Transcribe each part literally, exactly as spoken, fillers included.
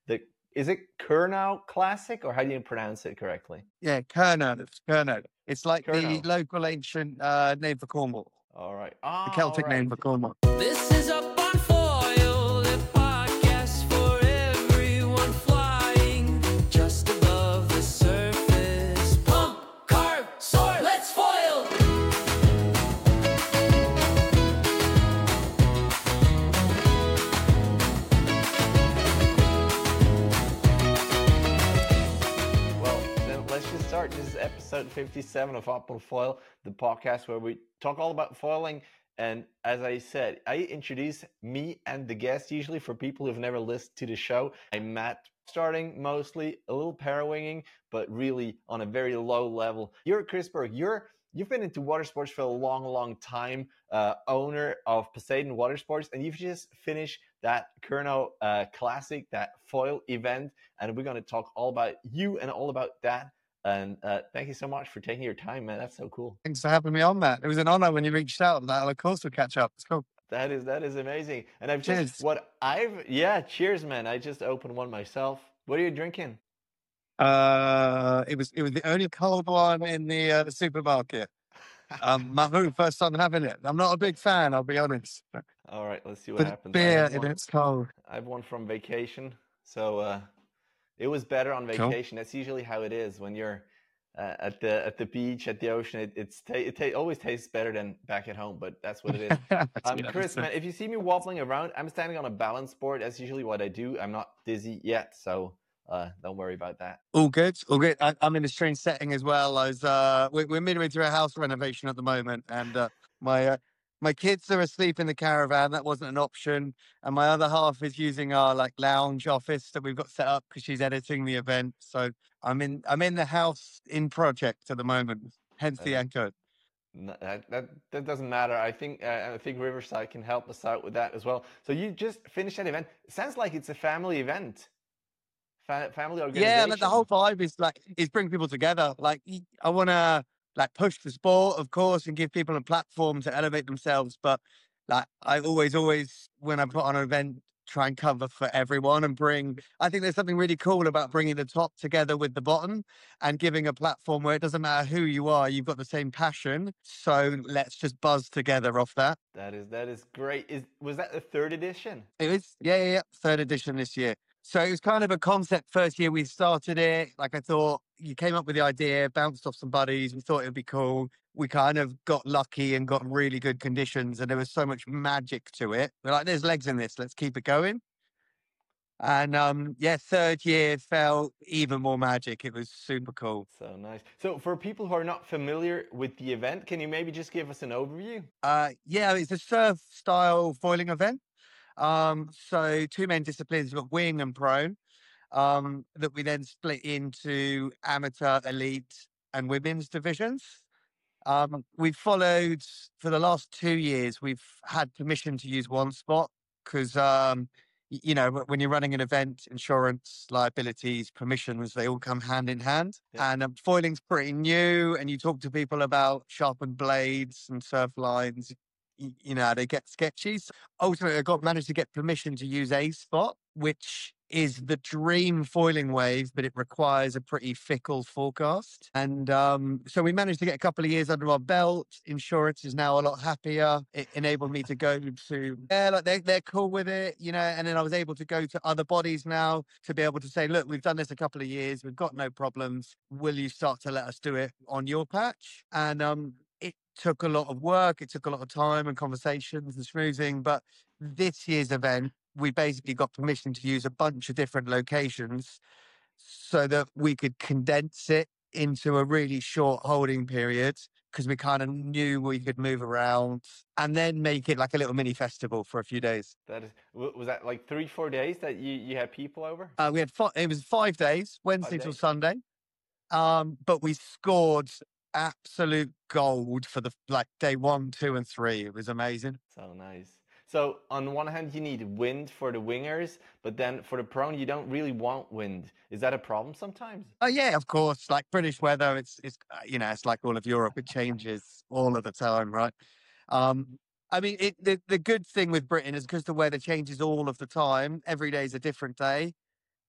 the is it Kurnow Classic, or how do you pronounce it correctly? Yeah, Kurnow. It's Kurnow. It's like the Kurnow. local ancient uh, name for Cornwall, All right. the Ah, all Celtic name right. for Cornwall. This is Up on Foil, the podcast for everyone flying just above the surface. Pump, carve, soar, let's foil! Well, then let's just start. This is episode fifty-seven of Up on Foil, the podcast where we talk all about foiling. And as I said, I introduce me and the guest usually for people who've never listened to the show. I'm Matt, starting mostly a little parawinging, but really on a very low level. You're Chris Berg. You're you've been into water sports for a long, long time. Uh, owner of Poseidon Water Sports, and you've just finished that Kurnow uh, Classic, that foil event, and we're going to talk all about you and all about that. And uh, thank you so much for taking your time, man. That's so cool. Thanks for having me on, Matt. It was an honor when you reached out. That, of course, we'll catch up. It's cool. That is that is amazing. And I've Cheers. just what I've yeah, cheers, man. I just opened one myself. What are you drinking? Uh, it was it was the only cold one in the uh, the supermarket. Um, my very first time having it. I'm not a big fan, I'll be honest. All right, let's see what But happens. I beer have and one, it's cold. I have one from vacation, so uh, it was better on Cool. vacation. That's usually how it is when you're uh, at the at the beach, at the ocean. It it's ta- it ta- always tastes better than back at home, but that's what it is. Um, Yeah, Chris, so- man, if you see me wobbling around, I'm standing on a balance board. That's usually what I do. I'm not dizzy yet, so uh, don't worry about that. All good, all good. I, I'm in a strange setting as well. I was, uh, we, we're midway through a house renovation at the moment, and uh, my uh, my kids are asleep in the caravan. That wasn't an option, and my other half is using our like lounge office that we've got set up because she's editing the event. So I'm in I'm in the house in project at the moment. Hence the Uh, echo. No, that, that that doesn't matter. I think uh, I think Riverside can help us out with that as well. So you just finished that event. It sounds like it's a family event, Fa- family organization. Yeah, like the whole vibe is like is bring people together. Like y- I want to like push the sport, of course, and give people a platform to elevate themselves. But like I always, always when I put on an event, try and cover for everyone and bring. I think there's something really cool about bringing the top together with the bottom and giving a platform where it doesn't matter who you are, you've got the same passion. So let's just buzz together off that. That is that is great. Is was that the third edition? It was, yeah, yeah, yeah, third edition this year. So it was kind of a concept first year we started it. Like I thought you came up with the idea, bounced off some buddies. We thought it would be cool. We kind of got lucky and got really good conditions and there was so much magic to it. We're like, there's legs in this. Let's keep it going. And um, yeah, third year felt even more magic. It was super cool. So nice. So for people who are not familiar with the event, can you maybe just give us an overview? Uh, yeah, it's a surf style foiling event. Um, so two main disciplines, we've got wing and prone. Um, that we then split into amateur, elite, and women's divisions. Um, we've followed for the last two years. We've had permission to use one spot because, um, y- you know, wh- when you're running an event, insurance, liabilities, permissions, they all come hand in hand. Yeah. And um, foiling's pretty new. And you talk to people about sharpened blades and surf lines. y- You know, they get sketchy. So ultimately, I got managed to get permission to use a spot, which is the dream foiling wave, but it requires a pretty fickle forecast. And um, so we managed to get a couple of years under our belt. Insurance is now a lot happier. It enabled me to go to, yeah, like they're, they're cool with it, you know, and then I was able to go to other bodies now to be able to say, look, we've done this a couple of years. We've got no problems. Will you start to let us do it on your patch? And um, it took a lot of work. It took a lot of time and conversations and schmoozing. But this year's event, we basically got permission to use a bunch of different locations so that we could condense it into a really short holding period because we kind of knew we could move around and then make it like a little mini festival for a few days. That is wa- was that like three four days that you you had people over? Uh, we had fi- it was five days, Wednesday till days. Sunday, um, but we scored absolute gold for the like day one, two, and three. It was amazing. So nice. So on one hand, you need wind for the wingers, but then for the prone, you don't really want wind. Is that a problem sometimes? Oh yeah, of course. Like British weather, it's it's uh, you know it's like all of Europe. It changes all of the time, right? Um, I mean, it, the the good thing with Britain is because the weather changes all of the time. Every day is a different day.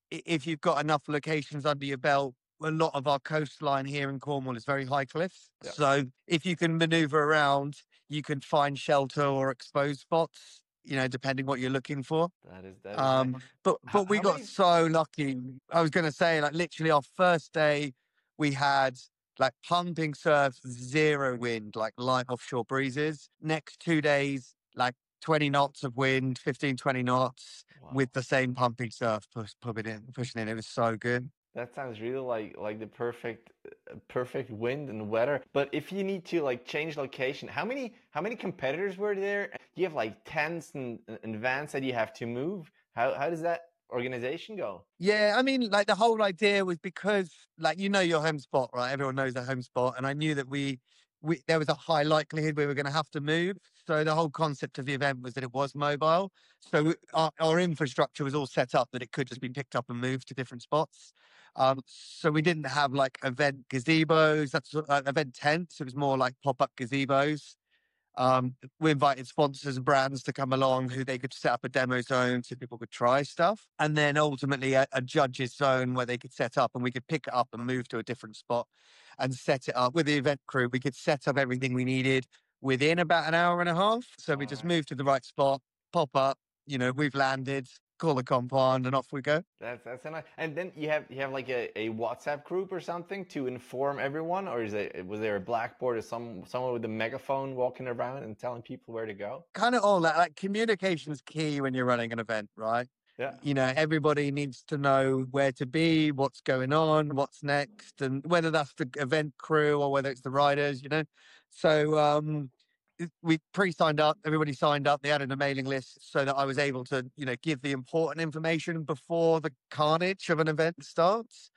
i- if you've got enough locations under your belt, a lot of our coastline here in Cornwall is very high cliffs. Yeah. So if you can maneuver around, you can find shelter or exposed spots, you know, depending what you're looking for. That is that is Um, nice. but How, but we how got many? so lucky. I was going to say, like, literally our first day, we had like pumping surf, zero wind, like light offshore breezes. Next two days, like twenty knots of wind, fifteen, twenty knots Wow. with the same pumping surf push, pushing in, pushing in. It was so good. That sounds really like like the perfect uh, perfect wind and weather. But if you need to like change location, how many how many competitors were there? Do you have like tents and, and vans that you have to move? How how does that organization go? Yeah, I mean, like the whole idea was because, like, you know, your home spot, right? Everyone knows their home spot, and I knew that we, we there was a high likelihood we were going to have to move. So the whole concept of the event was that it was mobile. So we- our, our infrastructure was all set up that it could just be picked up and moved to different spots. Um, so we didn't have like event gazebos, that's sort of, like event tents. It was more like pop up gazebos. Um, we invited sponsors and brands to come along who they could set up a demo zone so people could try stuff. And then ultimately a, a judges zone where they could set up and we could pick it up and move to a different spot and set it up with the event crew. We could set up everything we needed within about an hour and a half. So we just Alright. moved to the right spot, pop up, you know, we've landed, call the compound and off we go. That's that's a nice. And then you have you have like a, a WhatsApp group or something to inform everyone, or is it was there a blackboard or some someone with a megaphone walking around and telling people where to go? Kind of all that, like communication's key when you're running an event, right? Yeah. You know, everybody needs to know where to be, what's going on, what's next, and whether that's the event crew or whether it's the riders, you know. So um it- we pre-signed up, everybody signed up, they added a mailing list so that I was able to, you know, give the important information before the carnage of an event starts.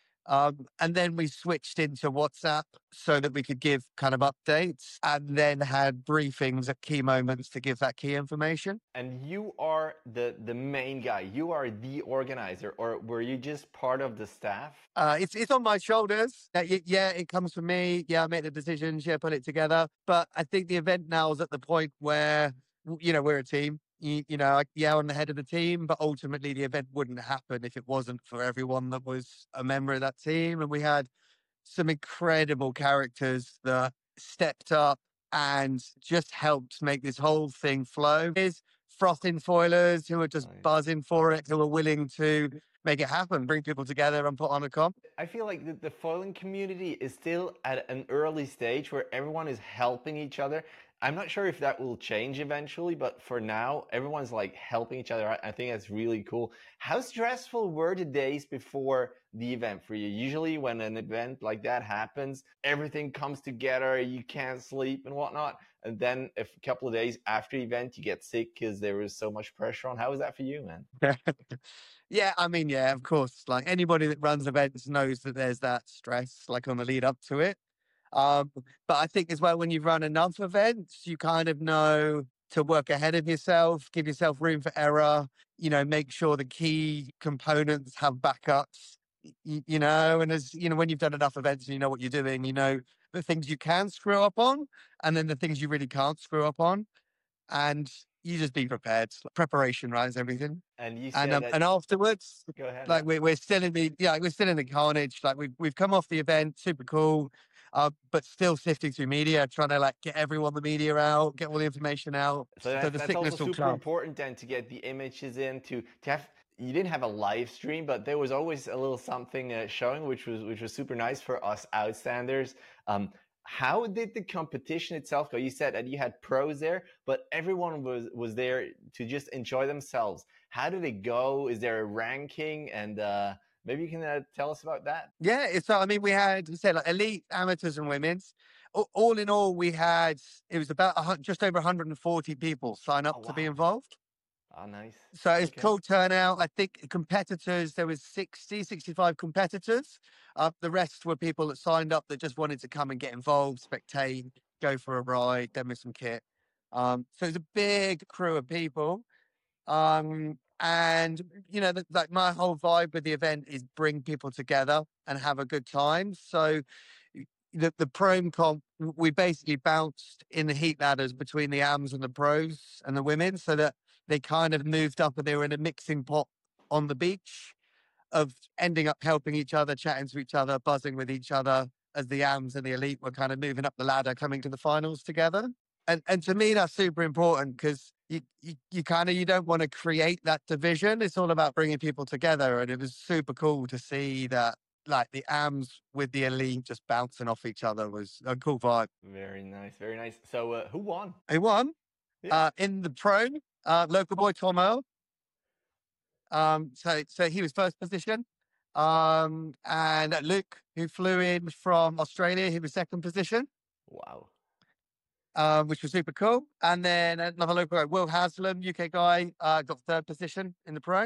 Um, and then we switched into WhatsApp so that we could give kind of updates and then had briefings at key moments to give that key information. And you are the the main guy. You are the organizer, or were you just part of the staff? Uh, it's it's on my shoulders. Uh, y- yeah, it comes from me. Yeah, I make the decisions. Yeah, put it together. But I think the event now is at the point where w- you know we're a team. You, you know, I- yeah, I'm the head of the team, but ultimately the event wouldn't happen if it wasn't for everyone that was a member of that team. And we had some incredible characters that stepped up and just helped make this whole thing flow. There's frothing foilers who are just Nice. buzzing for it, who are willing to make it happen, bring people together and put on a comp. I feel like the, the foiling community is still at an early stage where everyone is helping each other. I'm not sure if that will change eventually, but for now, everyone's like helping each other. I I think that's really cool. How stressful were the days before the event for you? Usually, when an event like that happens, everything comes together, you can't sleep and whatnot. And then a f- couple of days after the event, you get sick because there was so much pressure on. How was that for you, man? Yeah, I mean, yeah, of course. Like anybody that runs events knows that there's that stress, like on the lead up to it. Um, but I think as well, when you run enough events, you kind of know to work ahead of yourself, give yourself room for error, you know, make sure the key components have backups, you, you know, and as you know, when you've done enough events and you know what you're doing, you know, the things you can screw up on and then the things you really can't screw up on. And you just be prepared. Preparation, right, is everything. And you And said um, that. and afterwards, Go ahead. like we're we're still in the yeah, we're still in the carnage. Like we've we've come off the event, super cool, uh, but still sifting through media, trying to like get everyone the media out, get all the information out. So So that's, the that's also sickness will super come. important then to get the images in to to have. You didn't have a live stream, but there was always a little something uh, showing, which was which was super nice for us outstanders. Um, how did the competition itself go? You said that you had pros there, but everyone was was there to just enjoy themselves. How did it go? Is there a ranking? And uh, maybe you can uh, tell us about that. Yeah, it's so I mean we had we said like elite amateurs and women's. All, all in all, we had it was about a, hun- just over one hundred forty people sign up Oh to be wow! involved. Oh nice. So it's Okay. cool turnout. I think competitors, there was sixty, sixty-five competitors. Uh, the rest were people that signed up that just wanted to come and get involved, spectate, go for a ride, demo some kit. Um, so it's a big crew of people. Um, and you know, th- like my whole vibe with the event is bring people together and have a good time. So y- the the prom comp, w- we basically bounced in the heat ladders between the A Ms and the pros and the women, so that they kind of moved up and they were in a mixing pot on the beach. of ending up helping each other, chatting to each other, buzzing with each other as the A Ms and the elite were kind of moving up the ladder, coming to the finals together. And and to me, that's super important because you, you, you kind of, you don't want to create that division. It's all about bringing people together. And it was super cool to see that, like, the A Ms with the elite just bouncing off each other was a cool vibe. Very nice, very nice. So uh, who won? Who won? Yeah. Uh, in the pro, uh, local boy Tom Earl. Um, so, so he was first position. Um, and Luke, who flew in from Australia, he was second position, Wow. um, which was super cool. And then another local guy, Will Haslam, U K guy, uh, got third position in the pro.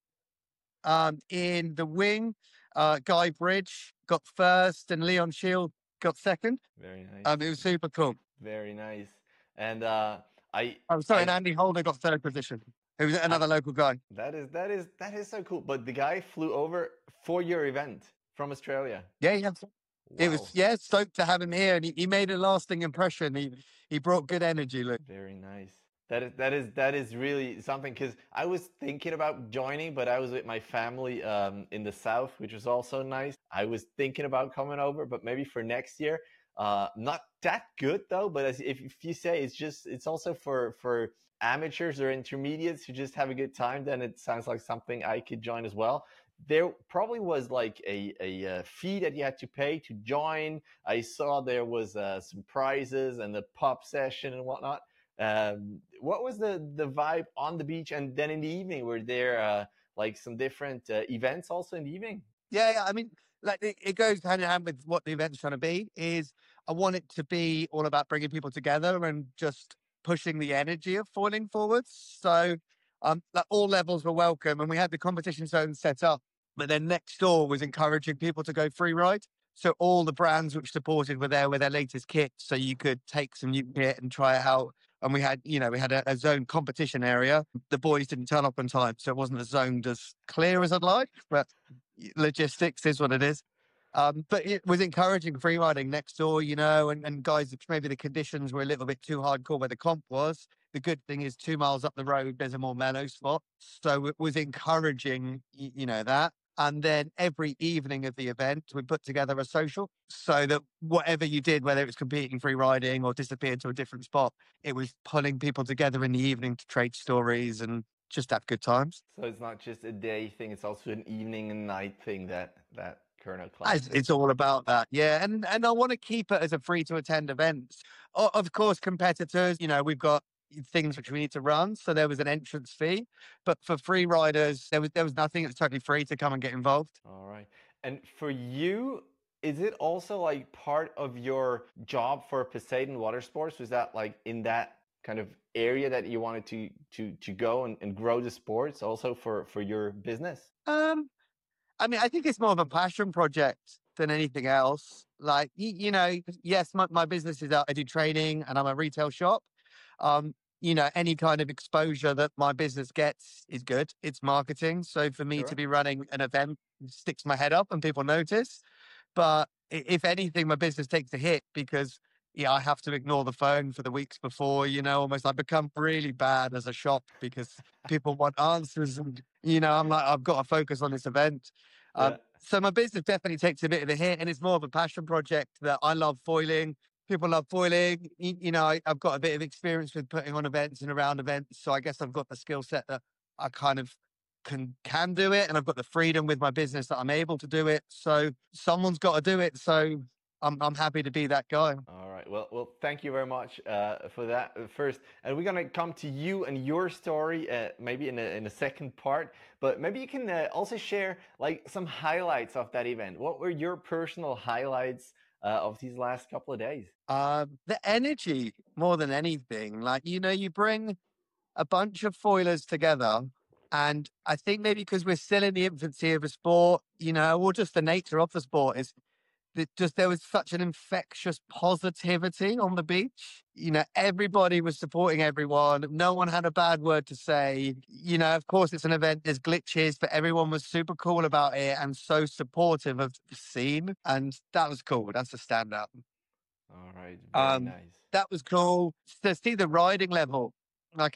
Um, in the wing, uh, Guy Bridge got first and Leon Shield got second. Very nice. Um, it was super cool. Very nice. And uh, I. I'm sorry, I- and Andy Holder got third position. Who was another local guy. That is that is that is so cool. But the guy flew over for your event from Australia. Yeah, yeah. It was, Wow. yeah, stoked to have him here, and he, he made a lasting impression. He he brought good energy, Luke. Very nice. That is that is that is really something, because I was thinking about joining, but I was with my family um, in the south, which was also nice. I was thinking about coming over, but maybe for next year. Uh, not that good though. But as if, if you say it's just it's also for for amateurs or intermediates who just have a good time, then it sounds like something I could join as well. There probably was like a, a, a fee that you had to pay to join. I saw there was uh, some prizes and the pub session and whatnot. Um, what was the, the vibe on the beach? And then in the evening, were there uh, like some different uh, events also in the evening? Yeah, yeah. I mean, like it, it goes hand in hand with what the event's trying to be. Is I want it to be all about bringing people together and just pushing the energy of foiling forwards. So, um, like all levels were welcome, and we had the competition zone set up. But then next door was encouraging people to go free ride. So all the brands which supported were there with their latest kit, so you could take some new kit and try it out. And we had, you know, we had a, a zone competition area. The boys didn't turn up on time, so it wasn't a zoned as clear as I'd like. But logistics is what it is. Um, but it was encouraging free riding next door, you know, and, and guys, maybe the conditions were a little bit too hardcore where the comp was. The good thing is two miles up the road, there's a more mellow spot. So it was encouraging, you know, that. And then every evening of the event, we put together a social so that whatever you did, whether it was competing free riding or disappeared to a different spot, it was pulling people together in the evening to trade stories and just have good times. So it's not just a day thing; it's also an evening and night thing. That that Kernel It's, Classic. it's all about that, yeah. And and I want to keep it as a free to attend event. O- Of course, competitors, you know, we've got things which we need to run, so there was an entrance fee. But for free riders, there was there was nothing. It's totally free to come and get involved. All right. And for you, is it also like part of your job for Poseidon Watersports? Was that like in that kind of area that you wanted to to to go and, and grow the sports also for for your business? Um, I mean, I think it's more of a passion project than anything else. Like, you, you know, yes, my, my business is out. I do training and I'm a retail shop. Um, you know, any kind of exposure that my business gets is good. It's marketing. So for me Sure. to be running an event sticks my head up and people notice. But i- if anything, my business takes a hit because, yeah, I have to ignore the phone for the weeks before, you know, almost I become really bad as a shop because people want answers. And, you know, I'm like, I've got to focus on this event. Um, Yeah. so my business definitely takes a bit of a hit, and it's more of a passion project that I love foiling. People love foiling. You, you know, I, I've got a bit of experience with putting on events and around events. So I guess I've got the skill set that I kind of can can do it, and I've got the freedom with my business that I'm able to do it. So someone's got to do it. So I'm I'm happy to be that guy. All right. Well, well, thank you very much uh, for that uh, first. And we're gonna come to you and your story uh, maybe in a in a second part. But maybe you can uh, also share like some highlights of that event. What were your personal highlights uh, of these last couple of days? Um, the energy more than anything. Like, you know, you bring a bunch of foilers together. And I think maybe because we're still in the infancy of a sport, you know, or just the nature of the sport is that just there was such an infectious positivity on the beach. You know, everybody was supporting everyone. No one had a bad word to say. You know, of course, it's an event, there's glitches, but everyone was super cool about it and so supportive of the scene. And that was cool. That's a standout. All right. Very Um, nice. That was cool to see the riding level. Like it,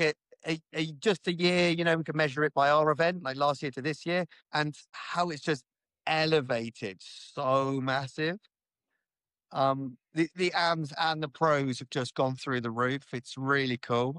a, a just a year, you know, we can measure it by our event, like last year to this year, and how it's just elevated so massive. Um, the the A Ms and the pros have just gone through the roof. It's really cool.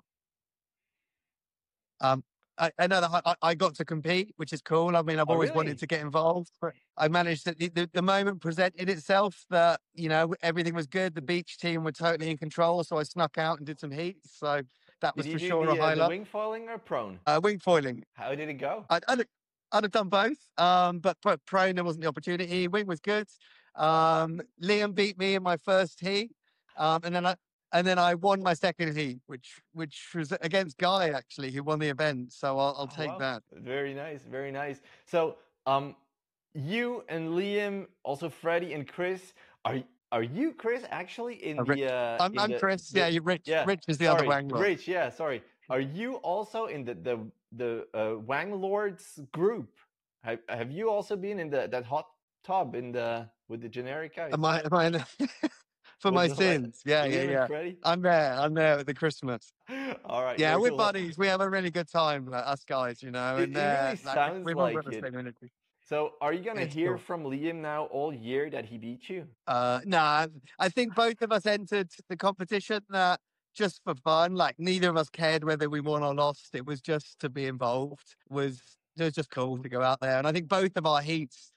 Um, I, I know that I, I I got to compete, which is cool. I mean, I've Oh, always really? wanted to get involved, but I managed to. The, the, the moment presented itself that you know everything was good. The beach team were totally in control, so I snuck out and did some heats. So that Did was you for do sure a the uh, the highlight. wing foiling or prone? Uh, wing foiling. How did it go? I'd, I'd, have- I'd have done both, um, but but prone there wasn't the opportunity. Wing was good. Um, Liam beat me in my first heat, um, and then I and then I won my second heat, which which was against Guy actually, who won the event. So I'll, I'll Oh, take wow. that. Very nice, very nice. So, um, you and Liam, also Freddie and Chris, are are you Chris actually in Uh, Rich, the uh I'm, in I'm the Chris. the Yeah, you Rich. yeah, Rich is the other sorry, Wangler. Rich, yeah, sorry. Are you also in the the the uh, Wang Lords group? Have have you also been in the that hot tub in the with the generic guys? Am I? Am I in, for With my the, like, sins? Yeah, yeah, Liam and yeah. Freddie? I'm there. I'm there at the Christmas. All right, Yeah, very we're cool. buddies. We have a really good time, like, us guys, you know. It, And it really uh, like we- sounds we've all got like the it. same energy. So, are you gonna It's hear cool. from Liam now all year that he beat you? Uh, no, I think both of us entered the competition uh, just for fun. Like neither of us cared whether we won or lost. It was just to be involved. Was it was just cool to go out there. And I think both of our heats,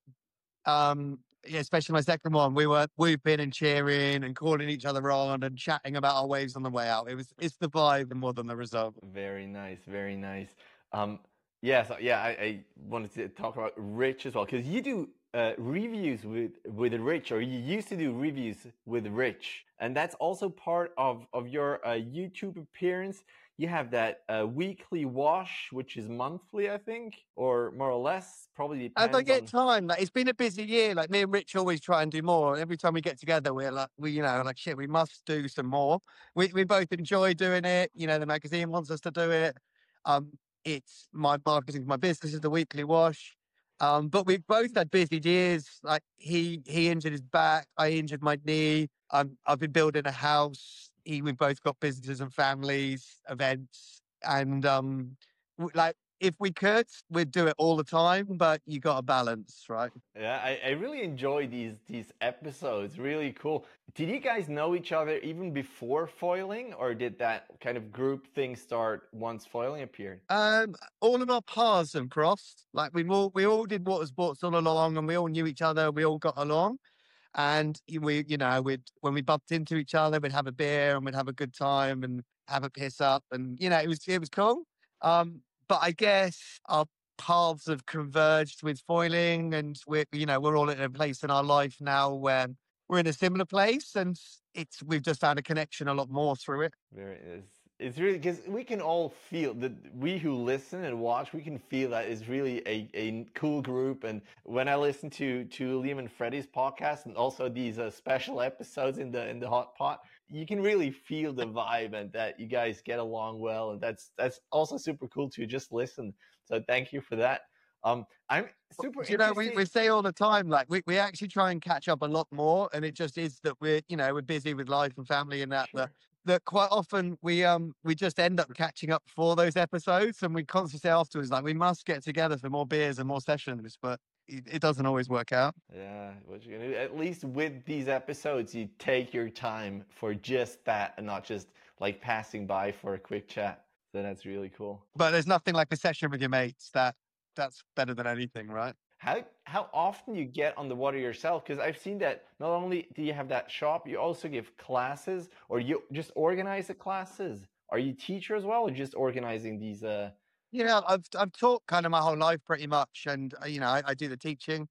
um, yeah, especially my second one, we were whooping and cheering and calling each other on and chatting about our waves on the way out. It was it's the vibe more than the result. Very nice, very nice. Um, yeah, so yeah, I, I wanted to talk about Rich as well because you do uh, reviews with with Rich, or you used to do reviews with Rich, and that's also part of of your uh, YouTube appearance. You have that uh, weekly wash, which is monthly, I think, or more or less. Probably As I depends get on. time, like it's been a busy year. Like me and Rich always try and do more. Every time we get together, we're like, we, you know, like shit, we must do some more. We we both enjoy doing it. You know, the magazine wants us to do it. Um, it's my marketing, my business is the weekly wash. Um, but we've both had busy years. Like he he injured his back, I injured my knee. Um, I've been building a house. He, we both got businesses and families, events, and um, w- like if we could, we'd do it all the time, but you got to balance, right? Yeah, I, I really enjoy these these episodes. Really cool. Did you guys know each other even before foiling, or did that kind of group thing start once foiling appeared? Um, all of our paths have crossed. Like we all we all did water sports all along, and we all knew each other. We all got along, and y- we, you know, we'd when we bumped into each other, we'd have a beer and we'd have a good time and have a piss up, and you know, it was it was cool. Um, but I guess our paths have converged with foiling, and we're you know we're all in a place in our life now where we're in a similar place, and it's we've just found a connection a lot more through it. Very it's it's really because we can all feel that we who listen and watch, we can feel that it's really a, a cool group. And when I listen to to Liam and Freddie's podcast and also these uh, special episodes in the in the hot pot, you can really feel the vibe and that you guys get along well. And that's that's also super cool to just listen. So thank you for that. Um, I'm super You know, we, interested. we say all the time, like we, we actually try and catch up a lot more, and it just is that we're, you know, we're busy with life and family and that, that, Sure. that quite often we um we just end up catching up for those episodes, and we constantly say afterwards, like we must get together for more beers and more sessions, but it, it doesn't always work out. Yeah, what you gonna do? At least with these episodes, you take your time for just that and not just like passing by for a quick chat. So that's really cool. But there's nothing like a session with your mates that that's better than anything, right? How how often you get on the water yourself? Because I've seen that not only do you have that shop, you also give classes, or you just organize the classes. Are you teacher as well, or just organizing these? Uh, Yeah, I've I've taught kind of my whole life pretty much, and uh, you know, I, I do the teaching.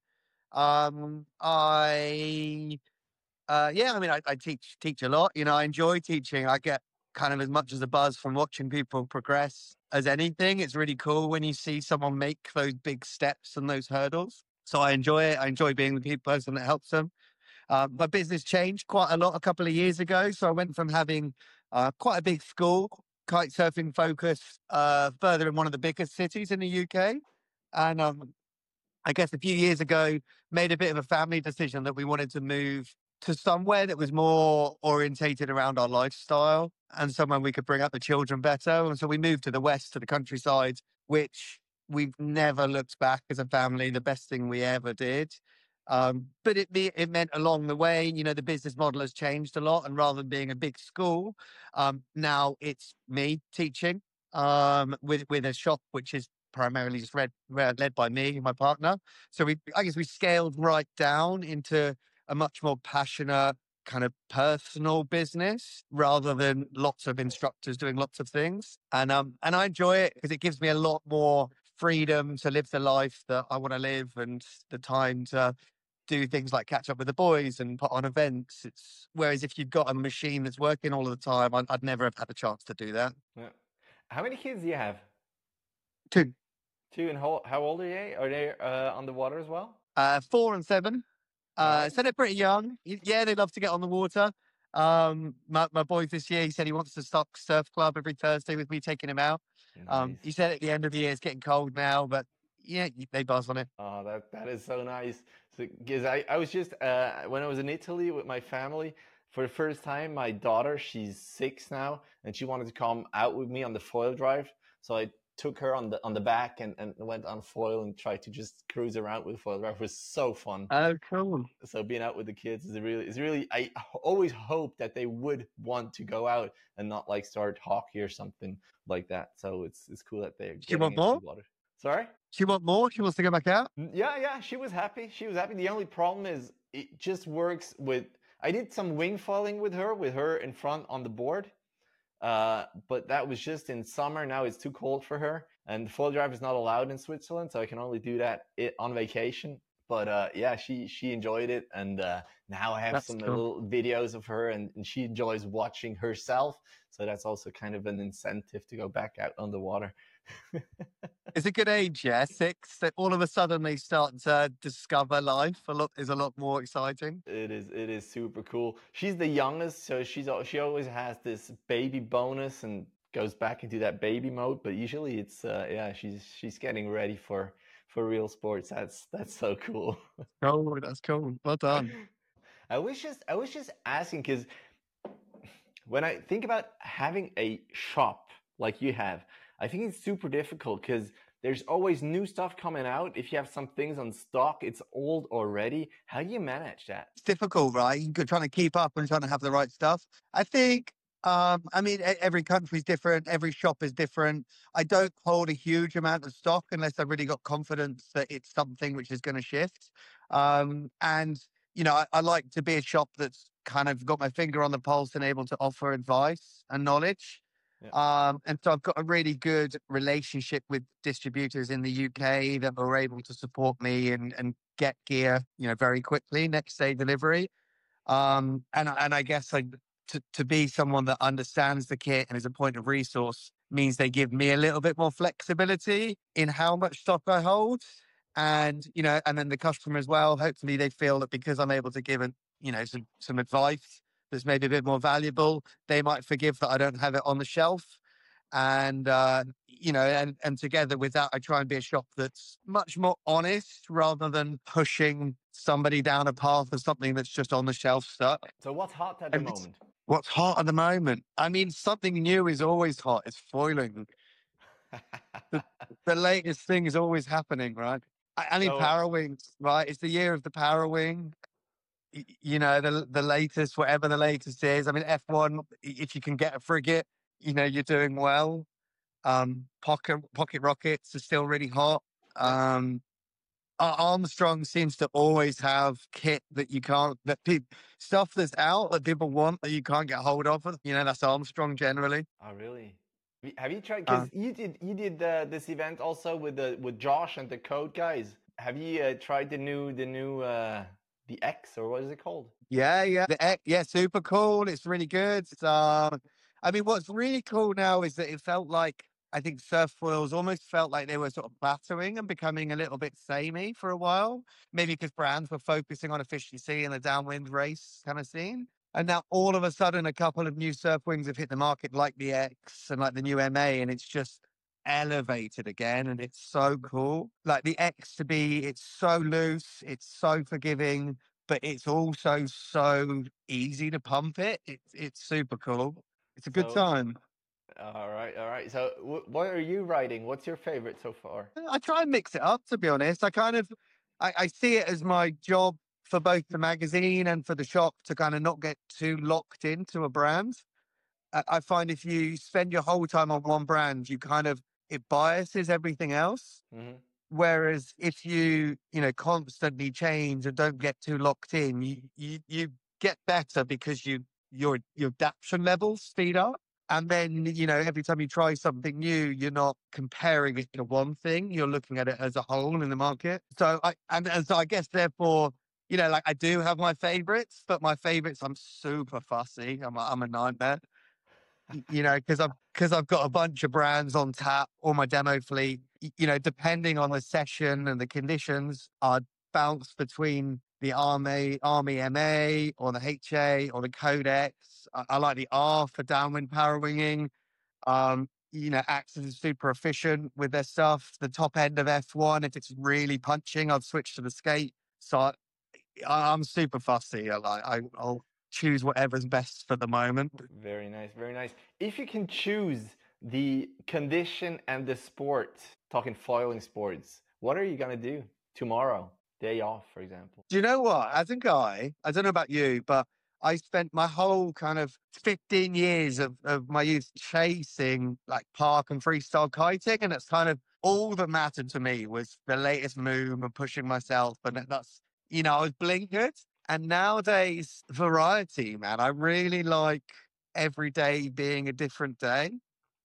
Um, I Uh, yeah, I mean, I, I teach teach a lot. You know, I enjoy teaching. I get kind of as much as a buzz from watching people progress as anything. It's really cool when you see someone make those big steps and those hurdles. So I enjoy it. I enjoy being the pe- person that helps them. Um, my business changed quite a lot a couple of years ago. So I went from having uh, quite a big school, kite surfing focus, uh, further in one of the biggest cities in the U K. And um, I guess a few years ago, made a bit of a family decision that we wanted to move to somewhere that was more orientated around our lifestyle and somewhere we could bring up the children better. And so we moved to the west, to the countryside, which we've never looked back as a family, the best thing we ever did. Um, but it me- it meant along the way, you know, the business model has changed a lot. And rather than being a big school, um, now it's me teaching um, with with a shop which is primarily just read, read, led by me and my partner. So we, I guess, we scaled right down into a much more passionate kind of personal business rather than lots of instructors doing lots of things. And um and I enjoy it because it gives me a lot more freedom to live the life that I want to live and the time to do things like catch up with the boys and put on events. It's whereas if you've got a machine that's working all of the time, I'd, I'd never have had a chance to do that. Yeah. How many kids do you have? Two, Two, and how, how old are they? Are they uh, on the water as well? uh, four and seven. Uh, Nice. so they're pretty young. Y- Yeah, they love to get on the water. Um, my, my boy this year, he said he wants to start surf club every Thursday with me taking him out. Um, Nice. he said at the end of the year it's getting cold now, but yeah, y- they buzz on it. Oh, that that is so nice. So, because I, I was just uh, when I was in Italy with my family for the first time, my daughter, she's six now, and she wanted to come out with me on the foil drive. So I took her on the on the back and, and went on foil and tried to just cruise around with foil drive. It was so fun. Oh, cool. So being out with the kids is really is really I h- always hope that they would want to go out and not like start hockey or something like that. So it's it's cool that they're Do you getting want into more? water. Sorry? She want more? She wants to go back out? N- Yeah, yeah, she was happy. She was happy. The only problem is it just works with. I did some wing foiling with her, with her in front on the board, uh, but that was just in summer. Now it's too cold for her, and foil drive is not allowed in Switzerland, so I can only do that it, on vacation. But uh, yeah, she she enjoyed it, and uh, now I have That's some cool. little videos of her, and, and she enjoys watching herself. So that's also kind of an incentive to go back out on the water. It's a good age, yeah, six. That all of a sudden they start to discover life. A lot is a lot more exciting. It is it is super cool. She's the youngest, so she's al- she always has this baby bonus and goes back into that baby mode. But usually it's uh, yeah, she's she's getting ready for for real sports. That's that's so cool. Oh, that's cool. Well done. I was just I was just asking because when I think about having a shop like you have, I think it's super difficult because there's always new stuff coming out. If you have some things on stock, it's old already. How do you manage that? It's difficult, right? You're trying to keep up and trying to have the right stuff. I think, um, I mean, e- every country's different, every shop is different. I don't hold a huge amount of stock unless I've really got confidence that it's something which is going to shift. Um, and, you know, I, I like to be a shop that's kind of got my finger on the pulse and able to offer advice and knowledge. Yeah. Um, and so I've got a really good relationship with distributors in the U K that are able to support me and, and get gear, you know, very quickly, next day delivery. Um, and I- and I guess like to to be someone that understands the kit and is a point of resource means they give me a little bit more flexibility in how much stock I hold, and you know, and then the customer as well. Hopefully, they feel that because I'm able to give it, you know, some some advice that's maybe a bit more valuable, they might forgive that I don't have it on the shelf. And uh, you know, and and together with that, I try and be a shop that's much more honest rather than pushing somebody down a path of something that's just on the shelf stuck. So what's hot at the And it's- moment? What's hot at the moment? I mean, something new is always hot. It's foiling. The latest thing is always happening, right? I, I mean, So Power Wings, right? It's the year of the Power Wing. Y- You know, the the latest, whatever the latest is. I mean, F one, if you can get a frigate, you know, you're doing well. Um, pocket pocket rockets are still really hot. Yeah. Um, Ar- Armstrong seems to always have kit that you can't that people stuff that's out that people want that you can't get hold of. You know, that's Armstrong generally. Oh, really? Have have you tried? Uh, Because you did you did uh, this event also with the with Josh and the Code guys. Have you uh, tried the new the new uh, the X, or what is it called? yeah, yeah, the X, yeah, super cool. It's really good. It's, um, I mean, what's really cool now is that it felt like I think surf foils almost felt like they were sort of plateauing and becoming a little bit samey for a while. Maybe because brands were focusing on efficiency and the downwind race kind of scene. And now all of a sudden, a couple of new surf wings have hit the market, like the X and like the new M A, and it's just elevated again. And it's so cool. Like the X to be, it's so loose, it's so forgiving. but it's also so easy to pump it. It's it's super cool. It's a good So, time. all right, all right. So, wh- what are you riding? What's your favorite so far? I try and mix it up, to be honest. I kind of I, I see it as my job for both the magazine and for the shop to kind of not get too locked into a brand. I, I find if you spend your whole time on one brand, you kind of it biases everything else. Hmm. Whereas if you, you know, constantly change and don't get too locked in, you you, you get better because you your your adaptation levels speed up. And then, you know, every time you try something new, you're not comparing it to one thing. You're looking at it as a whole in the market. So I and, and so I guess therefore, you know, like I do have my favorites, but my favorites, I'm super fussy. I'm a, I'm a nightmare y- you know, because I've because I've got a bunch of brands on tap or my demo fleet. y- You know, depending on the session and the conditions, I'd bounce between the Army Army M A or the H A or the Codex. I, I like the R for downwind power winging. Um, you know, Axis is super efficient with their stuff. The top end of F one, if it's really punching, I'd switch to the skate. So I, I- I'm super fussy. I like I, I'll choose whatever's best for the moment. Very nice, very nice. If you can choose the condition and the sport, talking foiling sports, what are you gonna do tomorrow? Day off, for example. Do you know what? As a guy, I don't know about you, but I spent my whole kind of fifteen years of, of my youth chasing like park and freestyle kiting. And it's kind of all that mattered to me was the latest move and pushing myself. And that- that's, you know, I was blinkered. And nowadays, variety, man, I really like every day being a different day.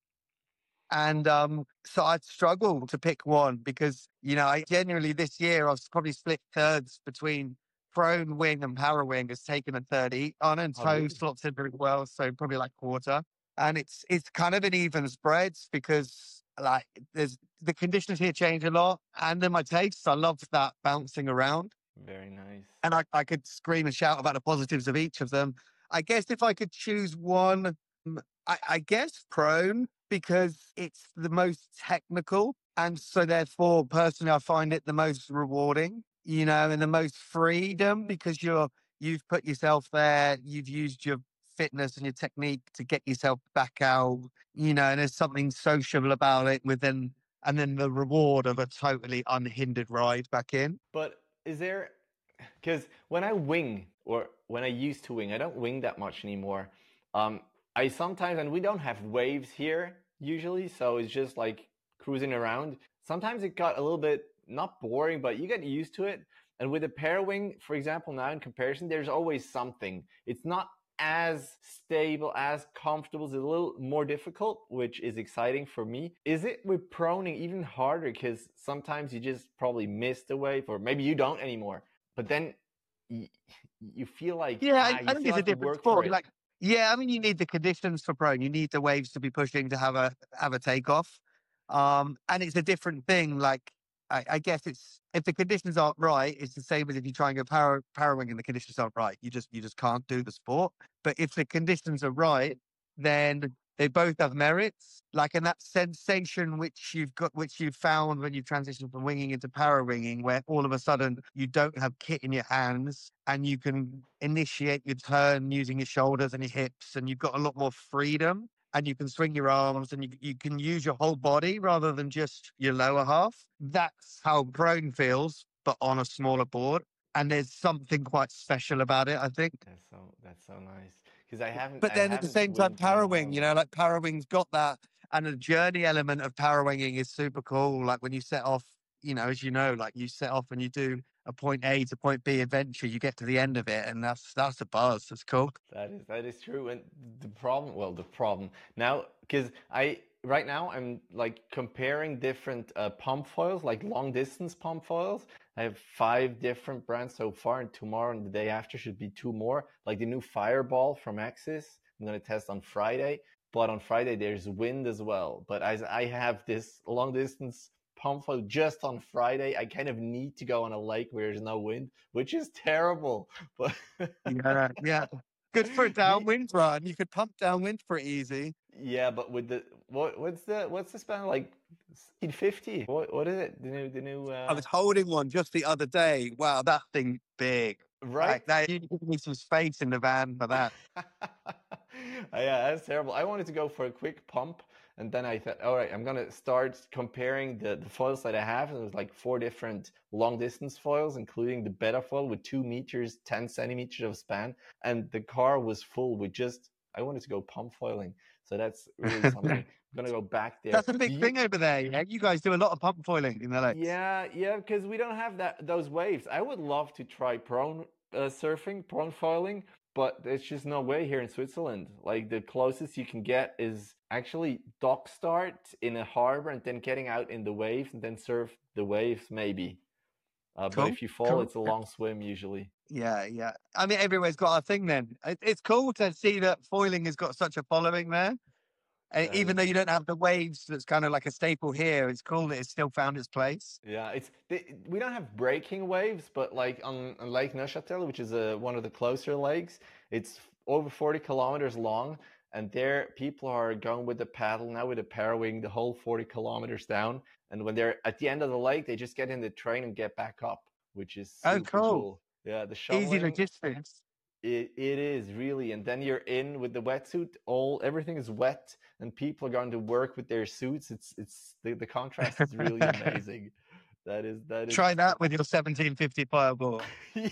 And um, so I'd struggle to pick one because, you know, I genuinely this year I've probably split thirds between prone wing and power wing has taken a third each on and Oh, toe really? slots in very well. So probably like quarter. And it's it's kind of an even spreads because like there's the conditions here change a lot. And then my tastes, I love that bouncing around. Very nice. And I, I could scream and shout about the positives of each of them. I guess if I could choose one, mm, I, I guess prone because it's the most technical. And so therefore, personally, I find it the most rewarding, you know, and the most freedom because you're, you've put yourself there, you've used your fitness and your technique to get yourself back out, you know, and there's something sociable about it within, and then the reward of a totally unhindered ride back in. But is there, because when I wing, or when I used to wing, I don't wing that much anymore. Um, I sometimes, and we don't have waves here usually, so it's just like cruising around. Sometimes it got a little bit, not boring, but you get used to it. And with a pair wing, for example, now in comparison, there's always something. It's not as stable, as comfortable. It's a little more difficult, which is exciting for me. Is it with proning even harder? Because sometimes you just probably miss the wave, or maybe you don't anymore. But then you, you feel like Yeah, ah, I, you I think still it's a have to different work for sport. it. Like, yeah, I mean, you need the conditions for pro. You need the waves to be pushing to have a have a takeoff. Um, and it's a different thing. Like, I, I guess it's if the conditions aren't right, it's the same as if you try and go power powering and the conditions aren't right. You just you just can't do the sport. But if the conditions are right, then they both have merits. Like, and that sensation which you've got, which you found when you transitioned from winging into power winging, where all of a sudden you don't have kit in your hands and you can initiate your turn using your shoulders and your hips, and you've got a lot more freedom and you can swing your arms and you, you can use your whole body rather than just your lower half. That's how prone feels, but on a smaller board. And there's something quite special about it, I think. That's so that's so nice because I haven't But I then at the haven't same time, winged in a power wing, while you now. know, like power wing's got that, and the journey element of power winging is super cool. Like when you set off, you know, as you know, like you set off and you do a point A to point B adventure, you get to the end of it, and that's that's a buzz. That's cool. That is that is true. And the problem, well, the problem now, because I right now I'm like comparing different uh, pump foils, like long distance pump foils. I have five different brands so far, and tomorrow and the day after should be two more. Like the new Fireball from Axis, I'm gonna test on Friday. But on Friday there's wind as well. But as I have this long distance pump foil just on Friday, I kind of need to go on a lake where there's no wind, which is terrible. But Yeah, yeah. Good for a the downwind run. You could pump downwind pretty easy. yeah, but with the what what's the what's the span like fifty? What what is it? The new the new I uh was holding one just the other day. Wow, that thing big. right? Like that, you need some space in the van for that. Yeah, that's terrible. I wanted to go for a quick pump, and then I thought, all right, I'm gonna start comparing the, the foils that I have. And it was like four different long distance foils, including the beta foil with two meters, ten centimeters of span, and the car was full with just. I wanted to go pump foiling, so that's really something. I'm gonna go back there. That's a Do big you- thing over there. Yeah, you guys do a lot of pump foiling in the lakes. Yeah, yeah, because we don't have that those waves. I would love to try prone uh, surfing, prone foiling, but there's just no way here in Switzerland. Like the closest you can get is actually dock start in a harbor and then getting out in the waves and then surf the waves maybe. Uh, Cool, but if you fall, cool. it's a long swim usually. Yeah, yeah. I mean, everywhere's got a thing. Then it, it's cool to see that foiling has got such a following there. And That even is- though you don't have the waves, that's kind of like a staple here. It's cool that it's still found its place. Yeah, it's they, we don't have breaking waves, but like on, on Lake Neuchâtel, which is uh, one of the closer lakes, it's over forty kilometers long, and there people are going with the paddle now with a paddling the whole forty kilometers down, and when they're at the end of the lake, they just get in the train and get back up, which is Oh, super cool. cool. Yeah, the Easy shoveling. logistics. It, it is really, and then you're in with the wetsuit. All everything is wet, and people are going to work with their suits. It's it's the, the contrast is really amazing. That is that is. Try that with your seventeen fifty fireball. Yeah,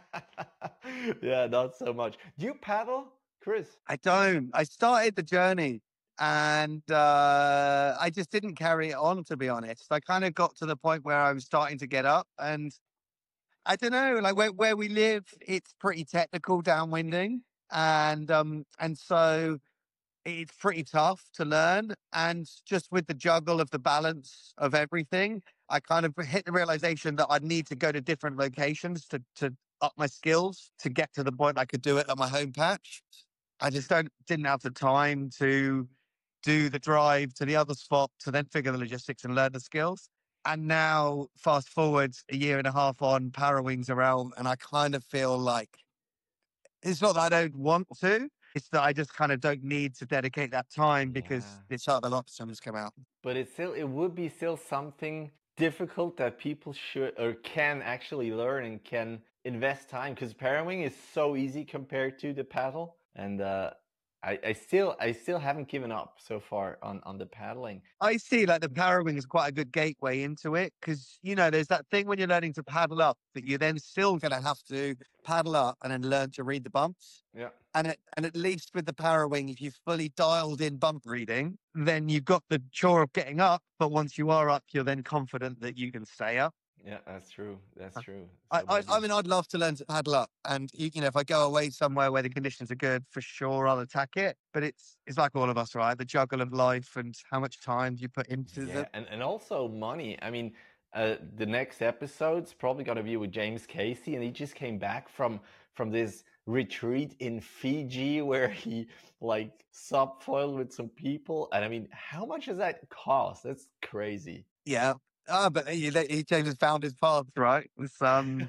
yeah, not so much. Do you paddle, Chris? I don't. I started the journey and uh, I just didn't carry it on, to be honest. I kind of got to the point where I was starting to get up, and I don't know, like where, where we live, it's pretty technical downwinding. And um, and so it's pretty tough to learn. And just with the juggle of the balance of everything, I kind of hit the realization that I'd need to go to different locations to to up my skills to get to the point I could do it at my home patch. I just don't didn't have the time to do the drive to the other spot to then figure the logistics and learn the skills. And now, fast forward a year and a half on, Parawings are out, and I kind of feel like it's not that I don't want to, it's that I just kind of don't need to dedicate that time because Yeah. this other option has come out. But it's still it would be still something difficult that people should or can actually learn and can invest time because paddling is so easy compared to the paddle, and uh, I, I still I still haven't given up so far on on the paddling. I see like the Parawing is quite a good gateway into it because, you know, there's that thing when you're learning to paddle up that you're then still going to have to paddle up and then learn to read the bumps. Yeah. And it, and at least with the Parawing, if you've fully dialed in bump reading, then you've got the chore of getting up. But once you are up, you're then confident that you can stay up. Yeah, that's true. That's true. I, So I, I maybe- mean, I'd love to learn to paddle up, and you, you know, if I go away somewhere where the conditions are good, for sure I'll attack it. But it's it's like all of us, right? The juggle of life and how much time you put into yeah, it. and, and also money. I mean, uh, the next episode's probably going to be with James Casey, and he just came back from from this retreat in Fiji where he like subfoiled with some people. And I mean, how much does that cost? That's crazy. Yeah. Ah, but he, he James has found his path, right? It's um,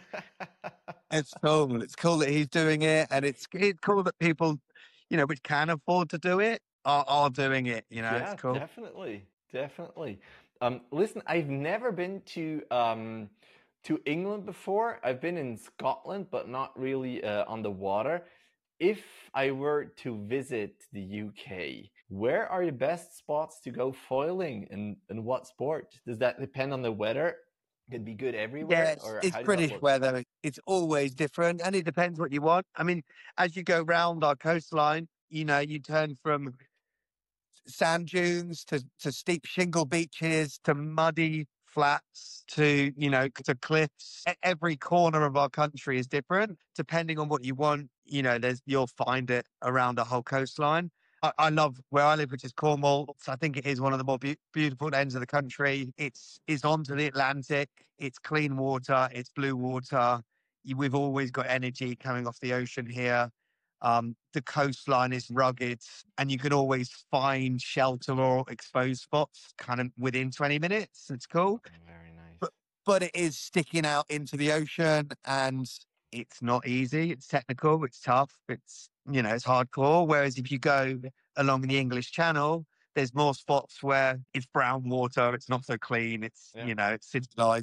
it's cool. It's cool that he's doing it, and it's it's cool that people, you know, which can afford to do it, are are doing it. You know, Yeah, it's cool. definitely, definitely. Um, listen, I've never been to um to England before. I've been in Scotland, but not really uh, on the water. If I were to visit the U K, where are the best spots to go foiling, and and what sport? Does that depend on the weather? Could be good everywhere, Yeah, it's, or it's how does that British work? weather. It's always different, and it depends what you want. I mean, as you go round our coastline, you know, you turn from sand dunes to, to steep shingle beaches to muddy flats to, you know, to cliffs. E- Every corner of our country is different. Depending on what you want, you know, there's you'll find it around the whole coastline. I, I love where I live, which is Cornwall. So I think it is one of the more beau- beautiful ends of the country. It's it's onto the Atlantic. It's clean water. It's blue water. You, we've always got energy coming off the ocean here. Um, the coastline is rugged, and you can always find shelter or exposed spots kind of within twenty minutes. It's cool, Very nice. But- but it is sticking out into the ocean, and it's not easy. It's technical. It's tough. It's, you know, it's hardcore. Whereas if you go along the English Channel, there's more spots where it's brown water. It's not so clean. It's, Yeah. you know, it's civilized.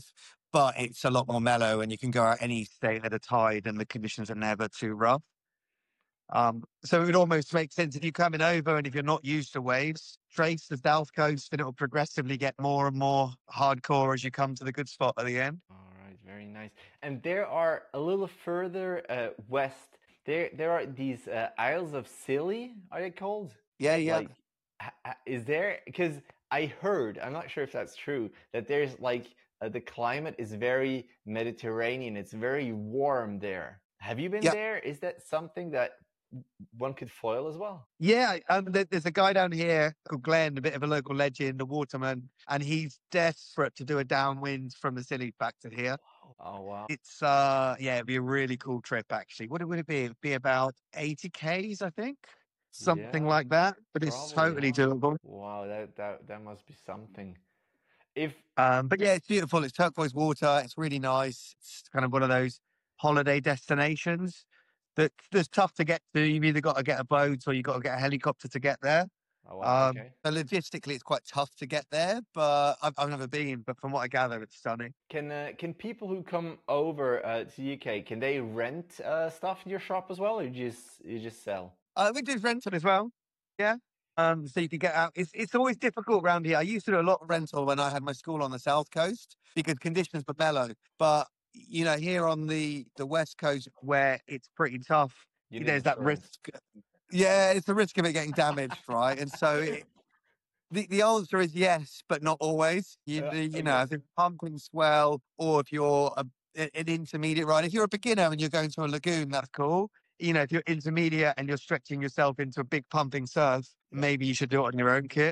but it's a lot more mellow and you can go out any state at a tide and the conditions are never too rough. Um, so it would almost make sense if you're coming over and if you're not used to waves, trace the South Coast and it will progressively get more and more hardcore as you come to the good spot at the end. All right, very nice. And there are a little further uh, west, there there are these uh, Isles of Scilly, are they called? Yeah, yeah. Like, h- h- is there, because I heard, I'm not sure if that's true, that there's like uh, the climate is very Mediterranean, it's very warm there. Have you been Yeah. there? Is that something that one could foil as well? Yeah, um, there- there's a guy down here called Glenn, a bit of a local legend, a waterman, and he's desperate to do a downwind from the Scilly back to here. Oh, wow. It's uh, yeah, it'd be a really cool trip actually. What would it be? It'd be about eighty Ks, I think, something Yeah, like that. But it's probably, totally huh? doable. Wow, that, that, that must be something. If Um, but yeah, it's beautiful. It's turquoise water. It's really nice. It's kind of one of those holiday destinations that that's tough to get to. You've either got to get a boat or you've got to get a helicopter to get there. Oh, wow, Um, okay. so logistically, it's quite tough to get there, but I've, I've never been. But from what I gather, it's stunning. Can uh, can people who come over uh, to U K, can they rent uh, stuff in your shop as well, or you just you just sell? Uh, we do rental as well. Yeah. Um, so you can get out. It's it's always difficult around here. I used to do a lot of rental when I had my school on the south coast because conditions were mellow. But you know, here on the the west coast where it's pretty tough, You need there's that insurance. risk. Yeah, it's the risk of it getting damaged, right? And so it, the the answer is yes, but not always. You Yeah, you okay. know, if you're pumping swell or if you're a, a- an intermediate rider, if you're a beginner and you're going to a lagoon, that's cool. You know, if you're intermediate and you're stretching yourself into a big pumping surf, Yeah. maybe you should do it on your own kit.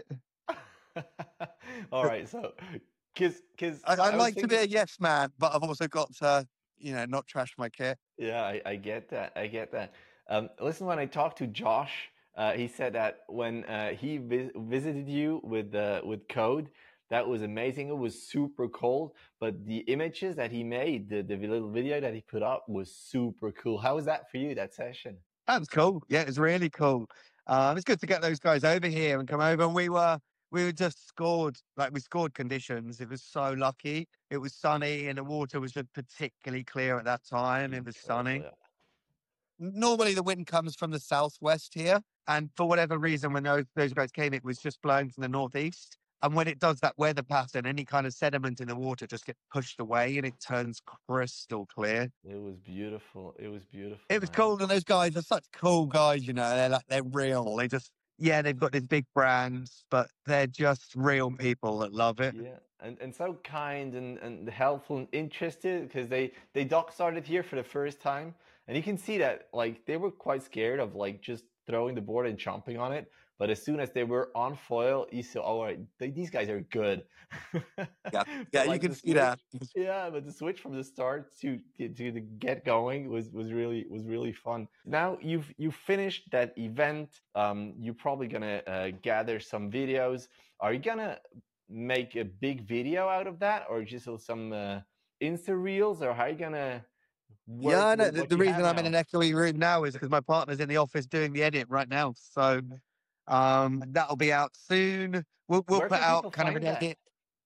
All right, so because because I, I I was like to be thinking, a yes man, but I've also got to, you know, not trash my kit. yeah, I, I get that, I get that. Um, listen, when I talked to Josh, uh, he said that when uh, he vis visited you with uh, with Code, that was amazing. It was super cold, but the images that he made, the, the little video that he put up, was super cool. How was that for you, that session? That was cool. Yeah, it was really cool. Um, it's good to get those guys over here and come over. And we were we were just scored, like we scored conditions. It was so lucky. It was sunny and the water was just particularly clear at that time. It was Incredible, stunning. yeah. Normally the wind comes from the southwest here, and for whatever reason, when those those guys came, it was just blowing from the northeast. And when it does that weather pattern, any kind of sediment in the water just gets pushed away and it turns crystal clear. It was beautiful. It was beautiful, It was man. cool, and those guys are such cool guys, you know. They're like they're real. They just yeah, they've got these big brands, but they're just real people that love it. Yeah, and and so kind and and helpful and interested because they they dock started here for the first time, and you can see that like they were quite scared of like just throwing the board and jumping on it. But as soon as they were on foil, you saw, all right, they, these guys are good. Yeah, But, yeah, you like, can the see that. switch- Yeah, but the switch from the start to to, to the get going was was really was really fun. Now you've you finished that event. Um, you're probably gonna uh, gather some videos. Are you gonna make a big video out of that, or just some uh, Insta reels, or how are you gonna work Yeah, no, with the, what the you reason have I'm in now? an echoey room now is because my partner's in the office doing the edit right now. So um, that'll be out soon. We'll we'll Where put can out people kind of find an that? edit.